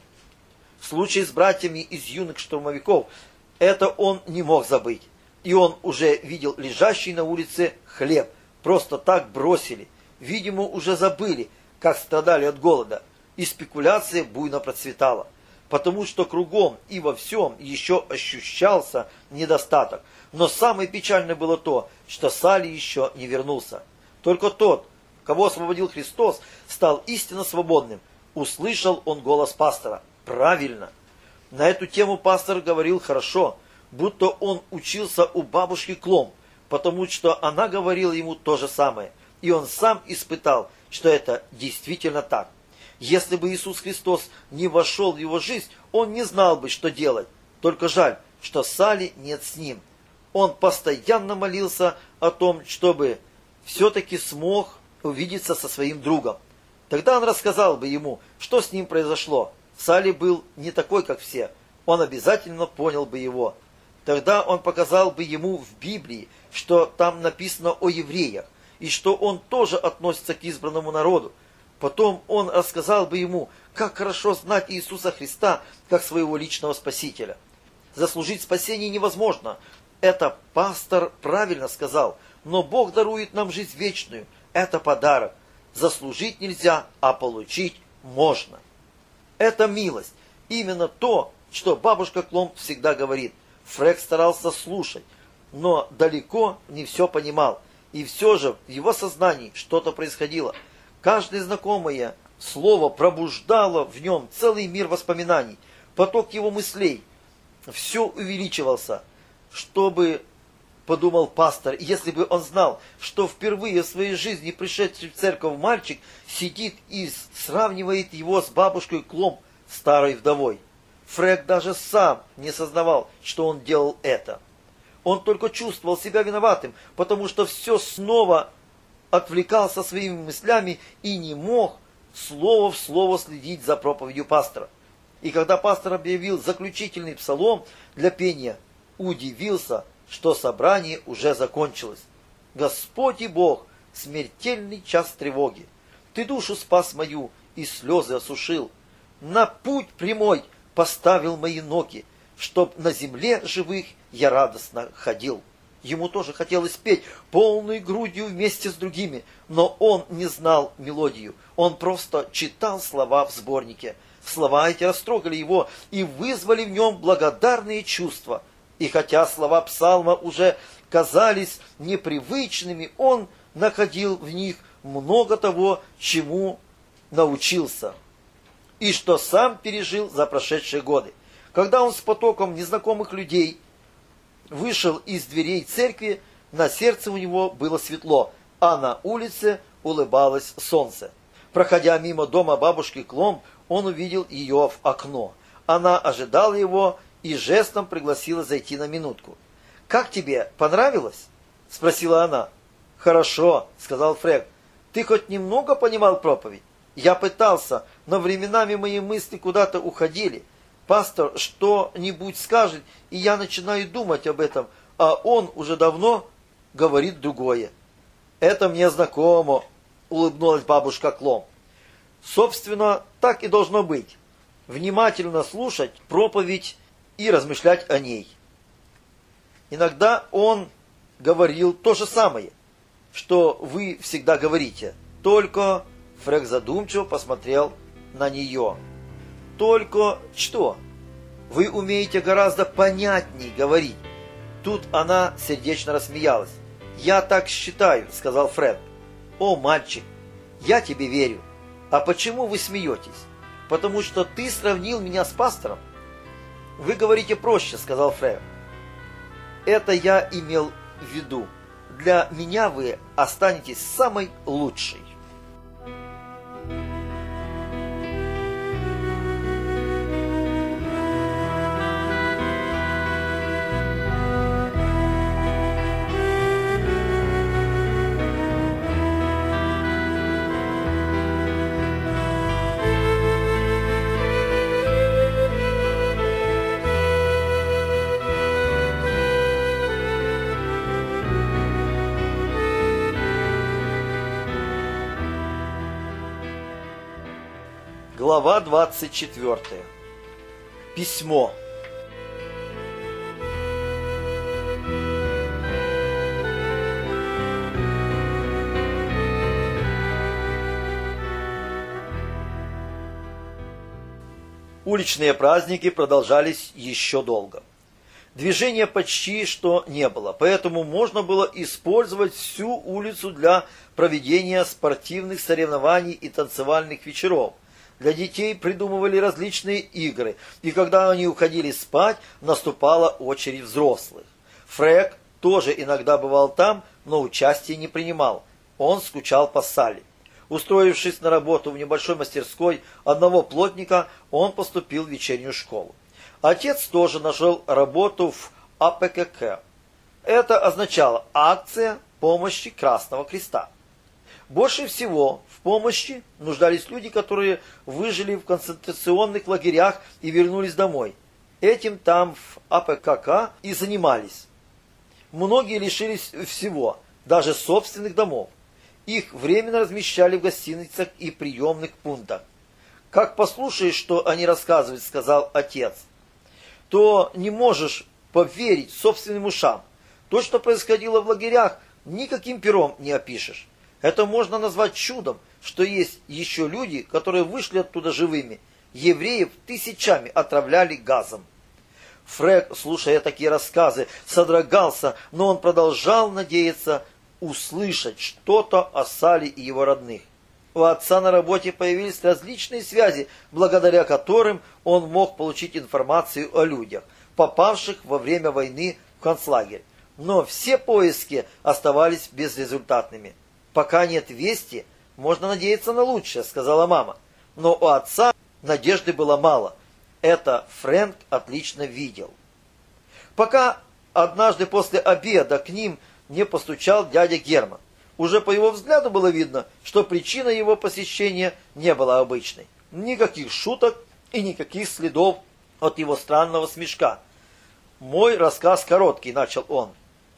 В случае с братьями из юных штурмовиков это он не мог забыть. И он уже видел лежащий на улице хлеб. Просто так бросили. Видимо, уже забыли, как страдали от голода. И спекуляция буйно процветала. Потому что кругом и во всем еще ощущался недостаток. Но самое печальное было то, что Салли еще не вернулся. Только тот, кого освободил Христос, стал истинно свободным. Услышал он голос пастора. Правильно. На эту тему пастор говорил хорошо, будто он учился у бабушки Клом, потому что она говорила ему то же самое. И он сам испытал, что это действительно так. Если бы Иисус Христос не вошел в его жизнь, он не знал бы, что делать. Только жаль, что Салли нет с ним. Он постоянно молился о том, чтобы все-таки смог увидеться со своим другом. Тогда он рассказал бы ему, что с ним произошло. Салли был не такой, как все. Он обязательно понял бы его. Тогда он показал бы ему в Библии, что там написано о евреях, и что он тоже относится к избранному народу. Потом он рассказал бы ему, как хорошо знать Иисуса Христа, как своего личного Спасителя. Заслужить спасение невозможно. Это пастор правильно сказал, но Бог дарует нам жизнь вечную. Это подарок. Заслужить нельзя, а получить можно. Это милость. Именно то, что бабушка Клом всегда говорит. Фрэг старался слушать, но далеко не все понимал. И все же в его сознании что-то происходило. Каждое знакомое слово пробуждало в нем целый мир воспоминаний. Поток его мыслей все увеличивался. Чтобы, подумал пастор, если бы он знал, что впервые в своей жизни пришедший в церковь мальчик сидит и сравнивает его с бабушкой Клом, старой вдовой. Фрэг даже сам не сознавал, что он делал это. Он только чувствовал себя виноватым, потому что все снова отвлекался своими мыслями и не мог слово в слово следить за проповедью пастора. И когда пастор объявил заключительный псалом для пения, удивился, что собрание уже закончилось. «Господь и Бог, смертельный час тревоги, Ты душу спас мою и слезы осушил. На путь прямой поставил мои ноги, чтоб на земле живых я радостно ходил». Ему тоже хотелось петь полной грудью вместе с другими, но он не знал мелодию. Он просто читал слова в сборнике. Слова эти растрогали его и вызвали в нем благодарные чувства. И хотя слова псалма уже казались непривычными, он находил в них много того, чему научился, и что сам пережил за прошедшие годы. Когда он с потоком незнакомых людей вышел из дверей церкви, на сердце у него было светло, а на улице улыбалось солнце. Проходя мимо дома бабушки Клом, он увидел ее в окно. Она ожидала его и жестом пригласила зайти на минутку. «Как тебе? Понравилось?» – спросила она. «Хорошо», – сказал Фрэг. «Ты хоть немного понимал проповедь?» «Я пытался, но временами мои мысли куда-то уходили. Пастор что-нибудь скажет, и я начинаю думать об этом, а он уже давно говорит другое». «Это мне знакомо», – улыбнулась бабушка Клом. «Собственно, так и должно быть. Внимательно слушать проповедь и размышлять о ней». Иногда он говорил то же самое, что вы всегда говорите. Только Фрэг задумчиво посмотрел на нее. «Только что? Вы умеете гораздо понятней говорить». Тут она сердечно рассмеялась. «Я так считаю», — сказал Фред. «О, мальчик, я тебе верю. А почему вы смеетесь? Потому что ты сравнил меня с пастором?» «Вы говорите проще», — сказал Фред. «Это я имел в виду. Для меня вы останетесь самой лучшей». Глава 24. Письмо. Уличные праздники продолжались еще долго. Движения почти что не было, поэтому можно было использовать всю улицу для проведения спортивных соревнований и танцевальных вечеров. Для детей придумывали различные игры, и когда они уходили спать, наступала очередь взрослых. Фрэг тоже иногда бывал там, но участия не принимал. Он скучал по Салли. Устроившись на работу в небольшой мастерской одного плотника, он поступил в вечернюю школу. Отец тоже нашел работу в АПКК. Это означало «Акция помощи Красного Креста». Больше всего в помощи нуждались люди, которые выжили в концентрационных лагерях и вернулись домой. Этим там в АПКК и занимались. Многие лишились всего, даже собственных домов. Их временно размещали в гостиницах и приемных пунктах. «Как послушаешь, что они рассказывают, — сказал отец, — то не можешь поверить собственным ушам. То, что происходило в лагерях, никаким пером не опишешь. Это можно назвать чудом, что есть еще люди, которые вышли оттуда живыми. Евреев тысячами отравляли газом». Фрэг, слушая такие рассказы, содрогался, но он продолжал надеяться услышать что-то о Салли и его родных. У отца на работе появились различные связи, благодаря которым он мог получить информацию о людях, попавших во время войны в концлагерь. Но все поиски оставались безрезультатными. «Пока нет вести, можно надеяться на лучшее», — сказала мама. Но у отца надежды было мало. Это Фрэнк отлично видел. Пока однажды после обеда к ним не постучал дядя Герман. Уже по его взгляду было видно, что причина его посещения не была обычной. Никаких шуток и никаких следов от его странного смешка. «Мой рассказ короткий», — начал он.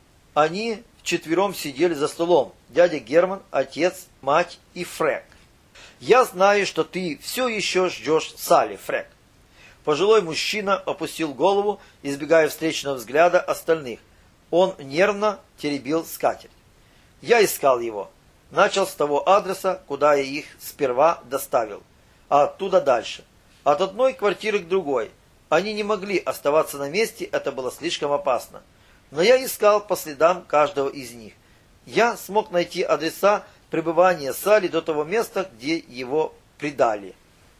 Они вчетвером сидели за столом. Дядя Герман, отец, мать и Фрэг. «Я знаю, что ты все еще ждешь Салли, Фрэг». Пожилой мужчина опустил голову, избегая встречного взгляда остальных. Он нервно теребил скатерть. «Я искал его. Начал с того адреса, куда я их сперва доставил, а оттуда дальше. От одной квартиры к другой. Они не могли оставаться на месте, это было слишком опасно. Но я искал по следам каждого из них. Я смог найти адреса пребывания Салли до того места, где его предали».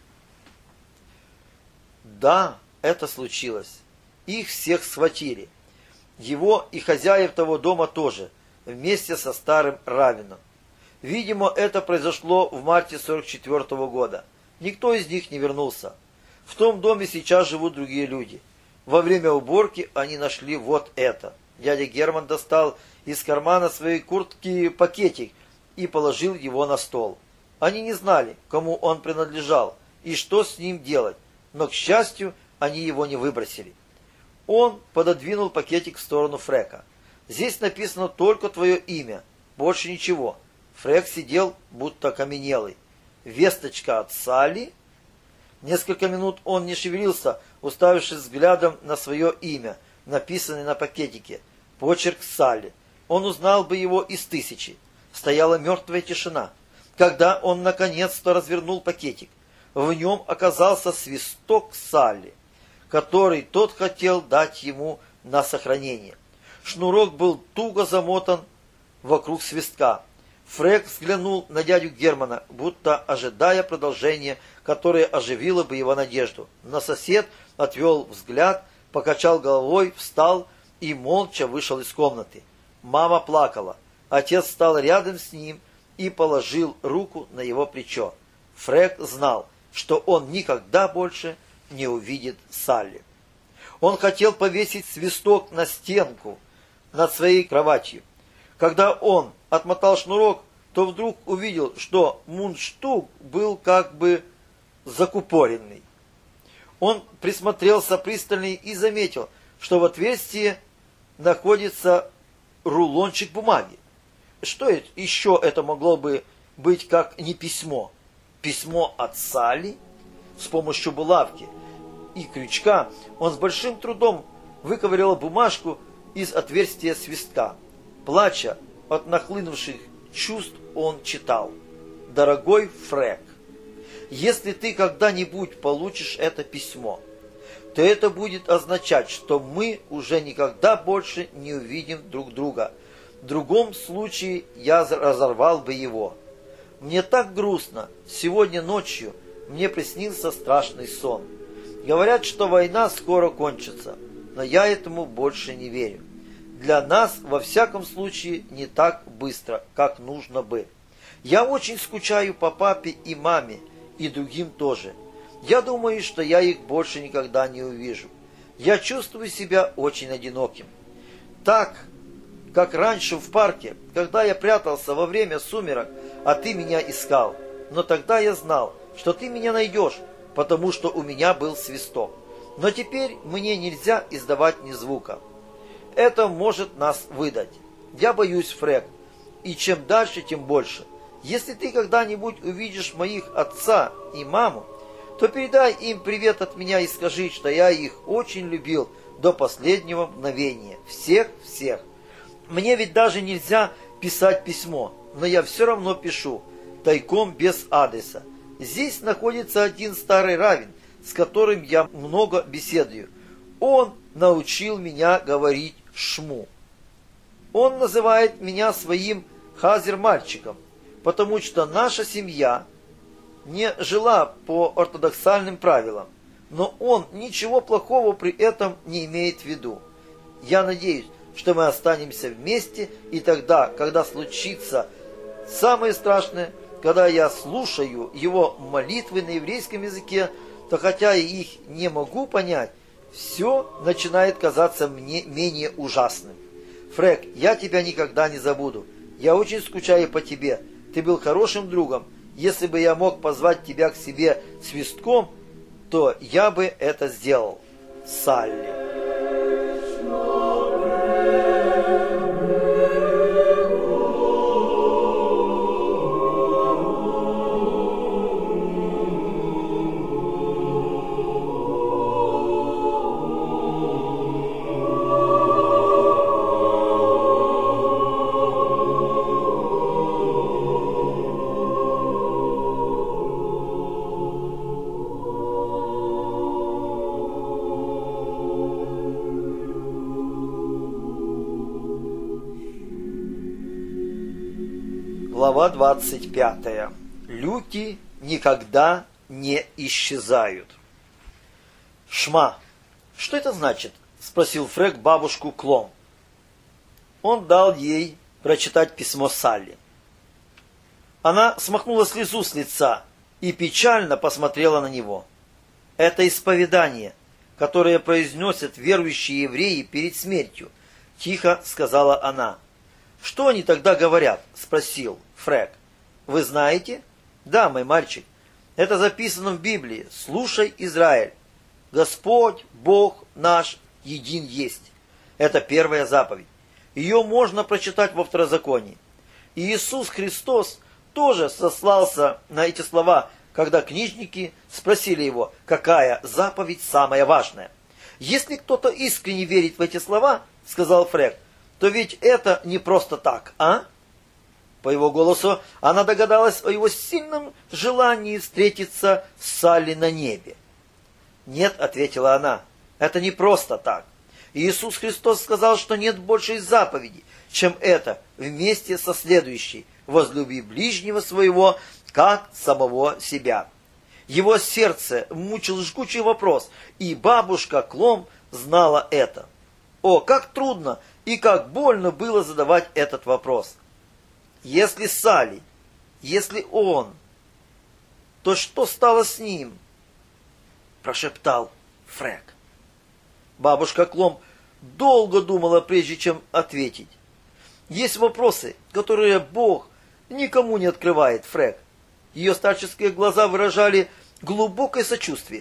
Да, это случилось. Их всех схватили. Его и хозяев того дома тоже, вместе со старым раввином. Видимо, это произошло в марте 44-го года. Никто из них не вернулся. В том доме сейчас живут другие люди. Во время уборки они нашли вот это. Дядя Герман достал из кармана своей куртки пакетик и положил его на стол. Они не знали, кому он принадлежал и что с ним делать, но, к счастью, они его не выбросили. Он пододвинул пакетик в сторону Фрэка. «Здесь написано только твое имя, больше ничего». Фрэг сидел, будто окаменелый. «Весточка от Салли?» Несколько минут он не шевелился, уставившись взглядом на свое имя, написанное на пакетике. Почерк Салли. Он узнал бы его из тысячи. Стояла мертвая тишина. Когда он наконец-то развернул пакетик, в нем оказался свисток Салли, который тот хотел дать ему на сохранение. Шнурок был туго замотан вокруг свистка. Фрэг взглянул на дядю Германа, будто ожидая продолжения, которое оживило бы его надежду. Но сосед отвел взгляд, покачал головой, встал и молча вышел из комнаты. Мама плакала. Отец встал рядом с ним и положил руку на его плечо. Фрэг знал, что он никогда больше не увидит Салли. Он хотел повесить свисток на стенку над своей кроватью. Когда он отмотал шнурок, то вдруг увидел, что мундштук был как бы закупоренный. Он присмотрелся пристальней и заметил, что в отверстии находится рулончик бумаги. Что еще это могло бы быть, как не письмо? Письмо от Салли? С помощью булавки и крючка он с большим трудом выковырял бумажку из отверстия свистка. Плача от нахлынувших чувств, он читал: «Дорогой Фрэг, если ты когда-нибудь получишь это письмо, то это будет означать, что мы уже никогда больше не увидим друг друга. В другом случае я разорвал бы его. Мне так грустно. Сегодня ночью мне приснился страшный сон. Говорят, что война скоро кончится, но я этому больше не верю. Для нас, во всяком случае, не так быстро, как нужно бы. Я очень скучаю по папе и маме, и другим тоже. Я думаю, что я их больше никогда не увижу. Я чувствую себя очень одиноким. Так, как раньше в парке, когда я прятался во время сумерок, а ты меня искал. Но тогда я знал, что ты меня найдешь, потому что у меня был свисток. Но теперь мне нельзя издавать ни звука. Это может нас выдать. Я боюсь, Фрэг, и чем дальше, тем больше. Если ты когда-нибудь увидишь моих отца и маму, то передай им привет от меня и скажи, что я их очень любил до последнего мгновения. Всех. Мне ведь даже нельзя писать письмо, но я все равно пишу, тайком без адреса. Здесь находится один старый раввин, с которым я много беседую. Он научил меня говорить шму. Он называет меня своим хазер-мальчиком, потому что наша семья не жила по ортодоксальным правилам, но он ничего плохого при этом не имеет в виду. Я надеюсь, что мы останемся вместе, и тогда, когда случится самое страшное, когда я слушаю его молитвы на еврейском языке, то хотя я их не могу понять, все начинает казаться мне менее ужасным. Фрэг, я тебя никогда не забуду. Я очень скучаю по тебе. Ты был хорошим другом. Если бы я мог позвать тебя к себе свистком, то я бы это сделал. Салли. Глава 25. Люки никогда не исчезают. Шма. Что это значит? Спросил Фрэг бабушку Клом. Он дал ей прочитать письмо Салли. Она смахнула слезу с лица и печально посмотрела на него. Это исповедание, которое произносят верующие евреи перед смертью, тихо сказала она. «Что они тогда говорят?» – спросил Фрэг. «Вы знаете?» «Да, мой мальчик. Это записано в Библии. Слушай, Израиль. Господь, Бог наш, един есть». Это первая заповедь. Ее можно прочитать во Второзаконии. И Иисус Христос тоже сослался на эти слова, когда книжники спросили его, какая заповедь самая важная. «Если кто-то искренне верит в эти слова, — сказал Фрэг, — то ведь это не просто так, а?» По его голосу она догадалась о его сильном желании встретиться с Салли на небе. «Нет», — ответила она, — «это не просто так. Иисус Христос сказал, что нет большей заповеди, чем это, вместе со следующей: «Возлюби ближнего своего, как самого себя». Его сердце мучил жгучий вопрос, и бабушка Кломб знала это. О, как трудно и как больно было задавать этот вопрос. Если Салли, если он, то что стало с ним? Прошептал Фрэг. Бабушка Кломб долго думала, прежде чем ответить. Есть вопросы, которые Бог никому не открывает, Фрэг. Ее старческие глаза выражали глубокое сочувствие.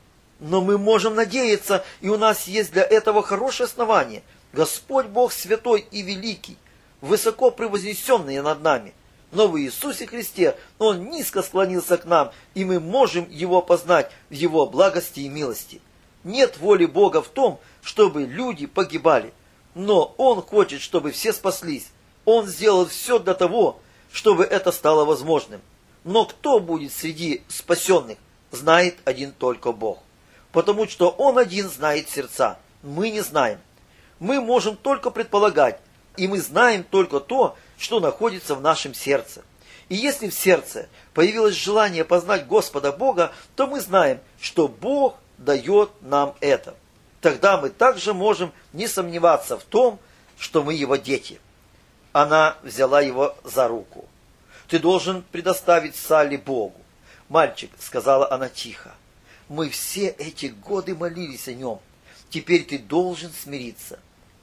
Но мы можем надеяться, и у нас есть для этого хорошее основание. Господь Бог святой и великий, высоко превознесенный над нами. Но в Иисусе Христе Он низко склонился к нам, и мы можем Его познать в Его благости и милости. Нет воли Бога в том, чтобы люди погибали, но Он хочет, чтобы все спаслись. Он сделал все для того, чтобы это стало возможным. Но кто будет среди спасенных, знает один только Бог. Потому что Он один знает сердца. Мы не знаем. Мы можем только предполагать, и мы знаем только то, что находится в нашем сердце. И если в сердце появилось желание познать Господа Бога, то мы знаем, что Бог дает нам это. Тогда мы также можем не сомневаться в том, что мы Его дети. Она взяла его за руку. «Ты должен предоставить Салли Богу. Мальчик», — сказала она тихо, — «мы все эти годы молились о нем. Теперь ты должен смириться».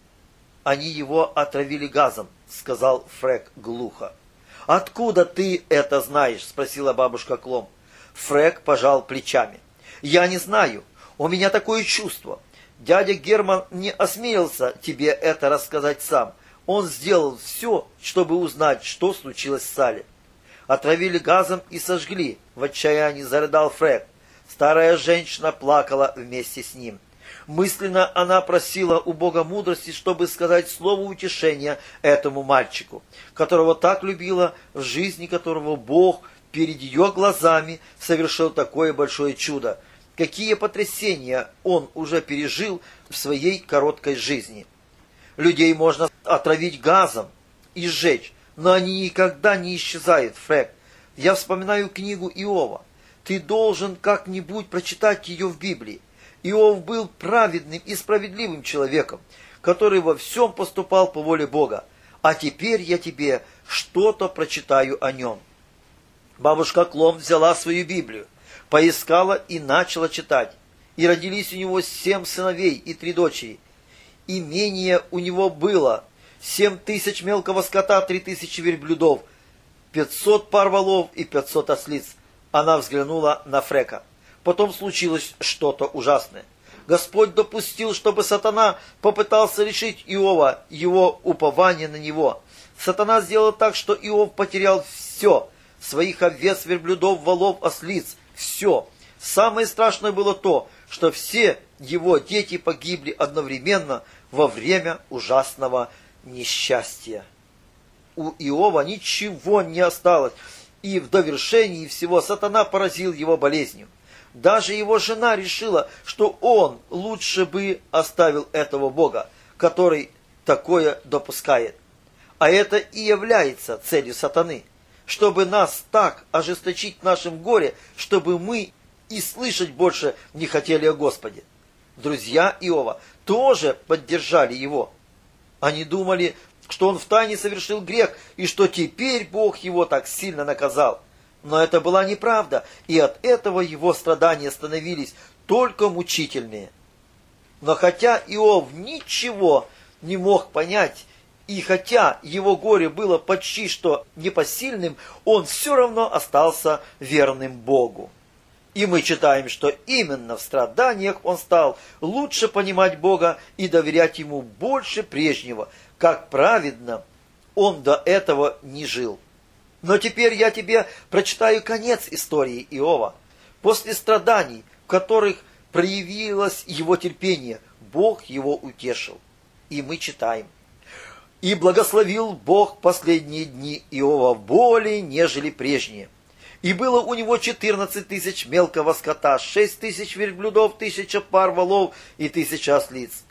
«Они его отравили газом», — сказал Фрэг глухо. «Откуда ты это знаешь?» — спросила бабушка Кломб. Фрэг пожал плечами. «Я не знаю. У меня такое чувство. Дядя Герман не осмелился тебе это рассказать сам. Он сделал все, чтобы узнать, что случилось с Салли». «Отравили газом и сожгли», — в отчаянии зарыдал Фрэг. Старая женщина плакала вместе с ним. Мысленно она просила у Бога мудрости, чтобы сказать слово утешения этому мальчику, которого так любила, в жизни которого Бог перед ее глазами совершил такое большое чудо. Какие потрясения он уже пережил в своей короткой жизни. Людей можно отравить газом и сжечь, но они никогда не исчезают, Фрэг. Я вспоминаю книгу Иова. Ты должен как-нибудь прочитать ее в Библии. Иов был праведным и справедливым человеком, который во всем поступал по воле Бога. А теперь я тебе что-то прочитаю о нем. Бабушка Кломб взяла свою Библию, поискала и начала читать. И родились у него 7 сыновей и 3 дочери. Имение у него было 7000 мелкого скота, 3000 верблюдов, 500 пар волов и 500 ослиц. Она взглянула на Фрека. Потом случилось что-то ужасное. Господь допустил, чтобы сатана попытался лишить Иова его упования на него. Сатана сделал так, что Иов потерял все. Своих овец, верблюдов, волов, ослиц. Все. Самое страшное было то, что все его дети погибли одновременно во время ужасного несчастья. У Иова ничего не осталось, и в довершении всего сатана поразил его болезнью. Даже его жена решила, что он лучше бы оставил этого Бога, который такое допускает. А это и является целью сатаны, чтобы нас так ожесточить в нашем горе, чтобы мы и слышать больше не хотели о Господе. Друзья Иова тоже поддержали его. Они думали, что он втайне совершил грех, и что теперь Бог его так сильно наказал. Но это была неправда, и от этого его страдания становились только мучительнее. Но хотя Иов ничего не мог понять, и хотя его горе было почти что непосильным, он все равно остался верным Богу. И мы читаем, что именно в страданиях он стал лучше понимать Бога и доверять Ему больше прежнего, как праведно он до этого не жил. Но теперь я тебе прочитаю конец истории Иова. После страданий, в которых проявилось его терпение, Бог его утешил. И мы читаем. «И благословил Бог последние дни Иова более, нежели прежние. И было у него 14 000 мелкого скота, 6 000 верблюдов, 1000 пар волов и 1000 ослиц.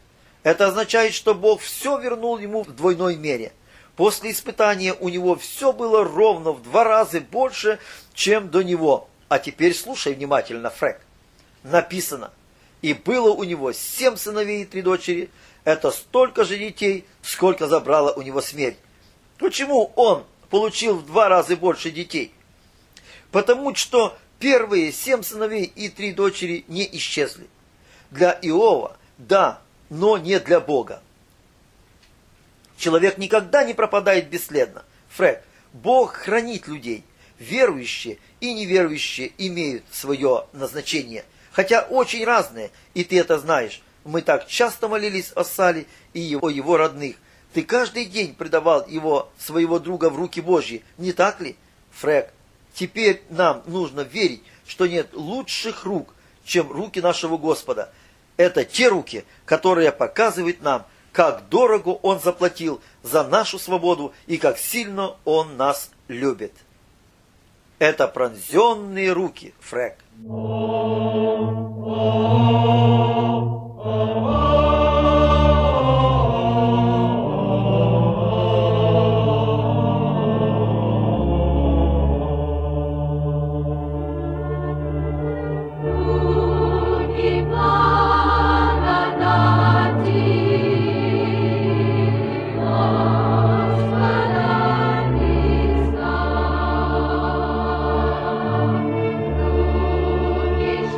Это означает, что Бог все вернул ему в двойной мере. После испытания у него все было ровно в 2 раза больше, чем до него. А теперь слушай внимательно, Фрек. Написано: и было у него 7 сыновей и 3 дочери. Это столько же детей, сколько забрала у него смерть. Почему он получил в 2 раза больше детей? Потому что первые 7 сыновей и 3 дочери не исчезли. Для Иова, да, но не для Бога. Человек никогда не пропадает бесследно. Фрек, Бог хранит людей. Верующие и неверующие имеют свое назначение. Хотя очень разные, и ты это знаешь. Мы так часто молились о Сале и его родных. Ты каждый день предавал своего друга в руки Божьи, не так ли? Фрек, теперь нам нужно верить, что нет лучших рук, чем руки нашего Господа. Это те руки, которые показывают нам, как дорого Он заплатил за нашу свободу и как сильно Он нас любит. Это пронзенные руки, Фрек. Is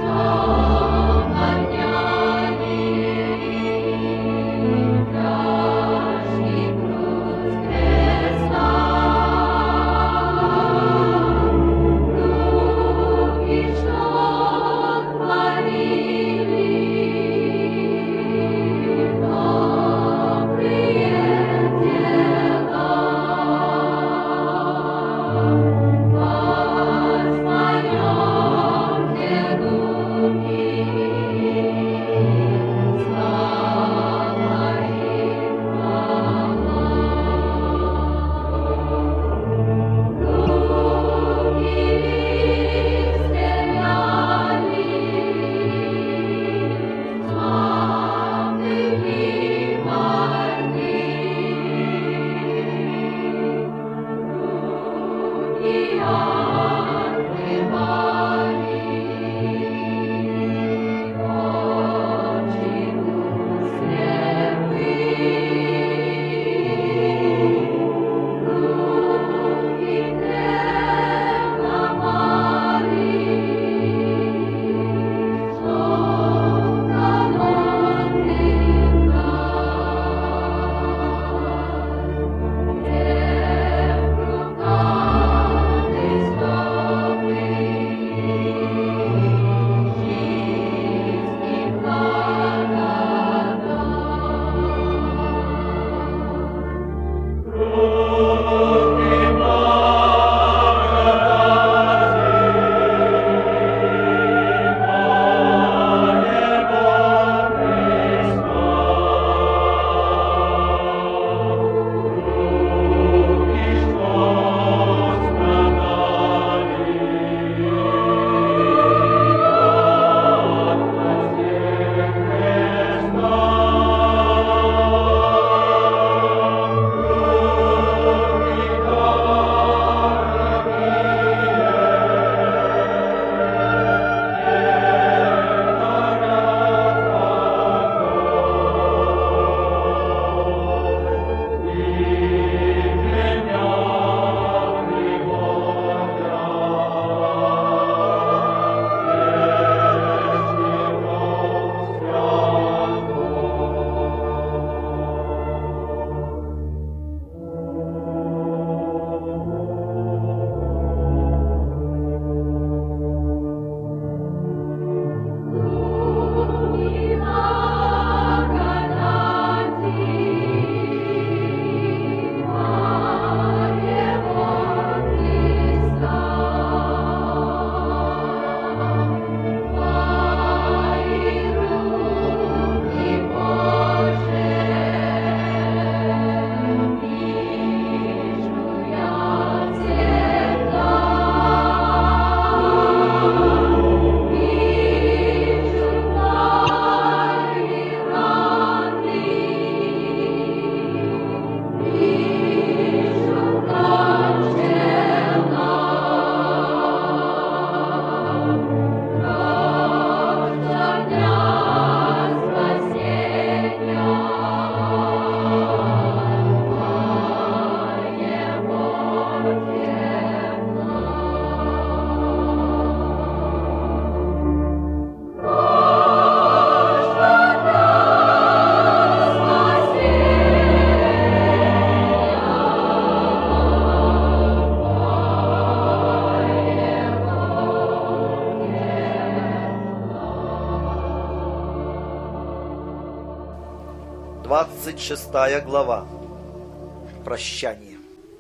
26 глава. Прощание.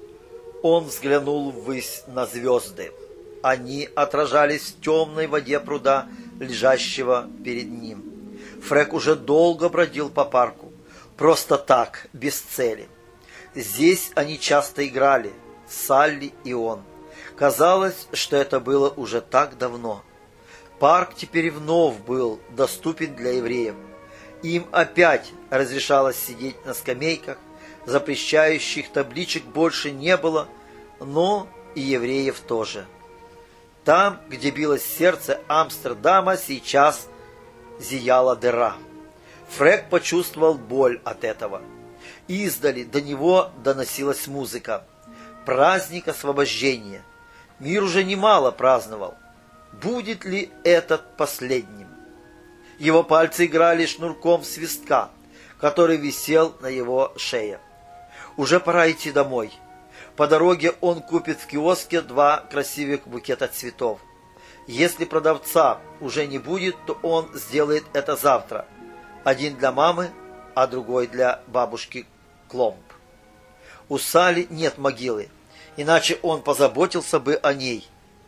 Он взглянул ввысь на звезды. Они отражались в темной воде пруда, лежащего перед ним. Фрек уже долго бродил по парку. Просто так, без цели. Здесь они часто играли, Салли и он. Казалось, что это было уже так давно. Парк теперь вновь был доступен для евреев. Им опять разрешалось сидеть на скамейках, запрещающих табличек больше не было, но и евреев тоже. Там, где билось сердце Амстердама, сейчас зияла дыра. Фрек почувствовал боль от этого. Издали до него доносилась музыка. Праздник освобождения. Мир уже немало праздновал. Будет ли этот последним? Его пальцы играли шнурком свистка, который висел на его шее. Уже пора идти домой. По дороге он купит в киоске 2 красивых букета цветов. Если продавца уже не будет, то он сделает это завтра. Один для мамы, а другой для бабушки Кломп. У Салли нет могилы, иначе он позаботился бы о ней.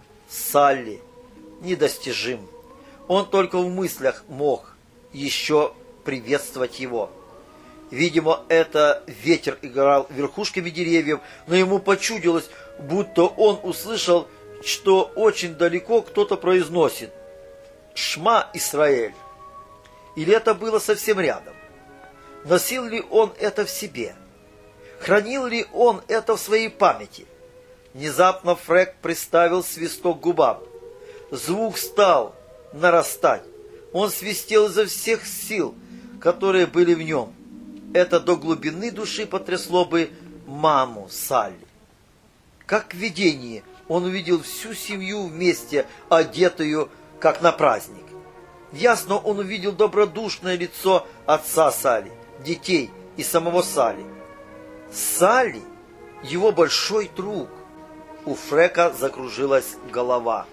Салли недостижим. Он только в мыслях мог еще приветствовать его. Видимо, это ветер играл верхушками деревьев, но ему почудилось, будто он услышал, что очень далеко кто-то произносит «Шма Исраэль». Или это было совсем рядом? Носил ли он это в себе? Хранил ли он это в своей памяти? Внезапно Фрек приставил свисток к губам. Звук стал нарастать. Он свистел изо всех сил, которые были в нем. Это до глубины души потрясло бы маму Салли. Как в видении он увидел всю семью вместе, одетую, как на праздник. Ясно он увидел добродушное лицо отца Салли, детей и самого Салли. Салли – его большой друг. У Фрека закружилась голова.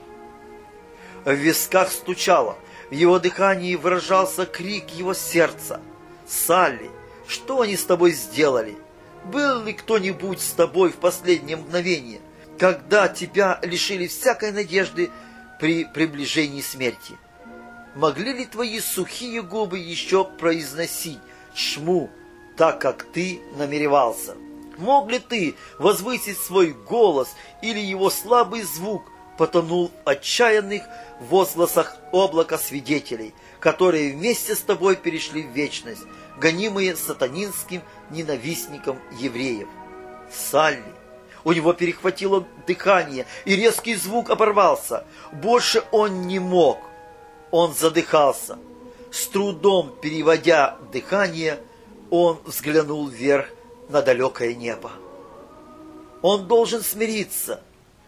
В висках стучало, в его дыхании выражался крик его сердца. «Салли, что они с тобой сделали? Был ли кто-нибудь с тобой в последнее мгновение, когда тебя лишили всякой надежды при приближении смерти? Могли ли твои сухие губы еще произносить шму, так как ты намеревался? Мог ли ты возвысить свой голос, или его слабый звук потонул в отчаянных возгласах облака свидетелей, которые вместе с тобой перешли в вечность, гонимые сатанинским ненавистником евреев? Салли. У него перехватило дыхание, и резкий звук оборвался. Больше он не мог. Он задыхался. С трудом переводя дыхание, он взглянул вверх на далекое небо. Он должен смириться,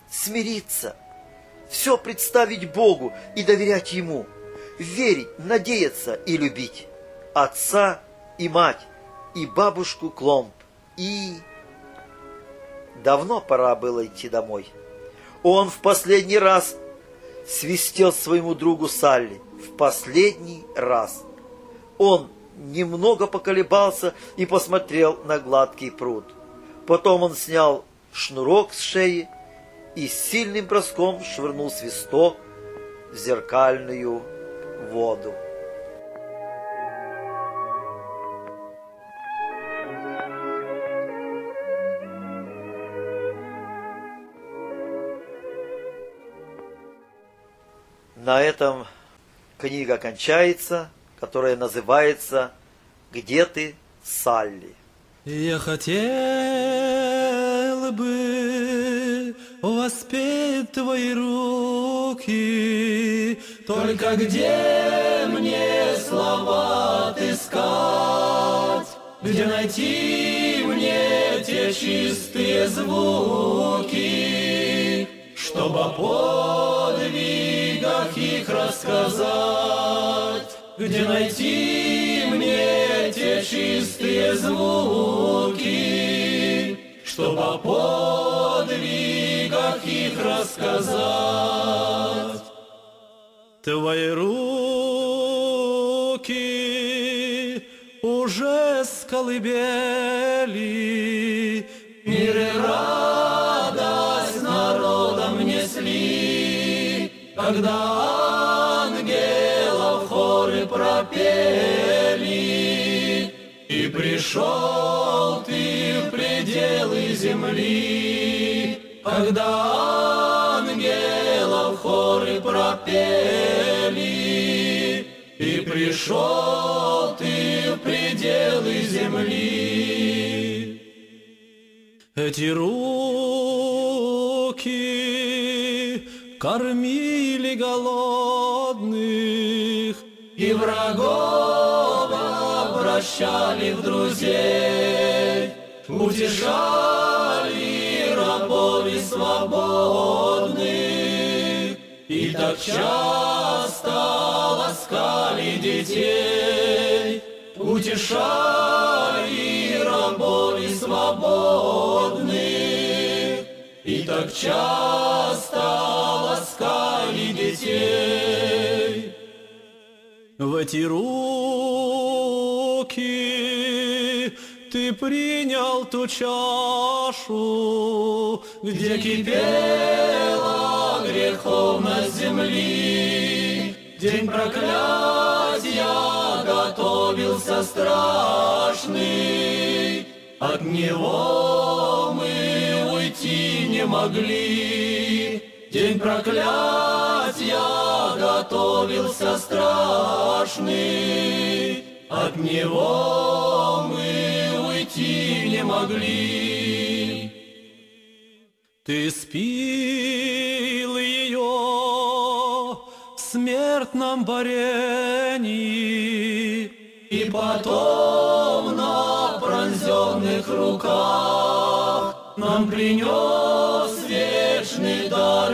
все представить Богу и доверять Ему, верить, надеяться и любить отца и мать, и бабушку Кломп, и... Давно пора было идти домой. Он в последний раз свистел своему другу Салли. В последний раз. Он немного поколебался и посмотрел на гладкий пруд. Потом он снял шнурок с шеи и сильным броском швырнул свисток в зеркальную воду. На этом книга кончается, которая называется «Где ты, Салли?». Я хотел бы воспеть твои руки, только где мне слова отыскать, где найти мне те чистые звуки, чтобы о подвигах их рассказать, где найти мне те чистые звуки, чтобы о подвигах их рассказать. Твои руки уже колыбели. Мир и радость народом несли, когда ангелов хоры пропели. И пришел ты в пределы земли, когда ангелов хоры пропели. И пришел ты в пределы земли. Эти руки кормили голодных, и врагов обращали в друзей, утешали рабов и свободных, и так часто ласкали детей, утешали рабов и свободных, и так часто ласкали детей. В эти руки ты принял ту чашу, где кипела греховность земли. День проклятия готовился страшный, от него мы уйти не могли. День проклятия готовился страшный, от него мы уйти не могли. Ты спил ее в смертном борении, и потом на пронзенных руках нам принес вечный дар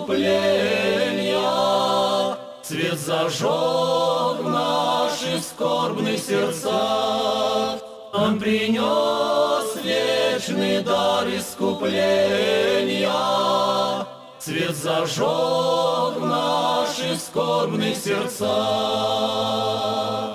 искупления. Свет зажег в наших скорбных сердцах, нам принес вечный дар искупления. Свет зажег в наших скорбных сердцах.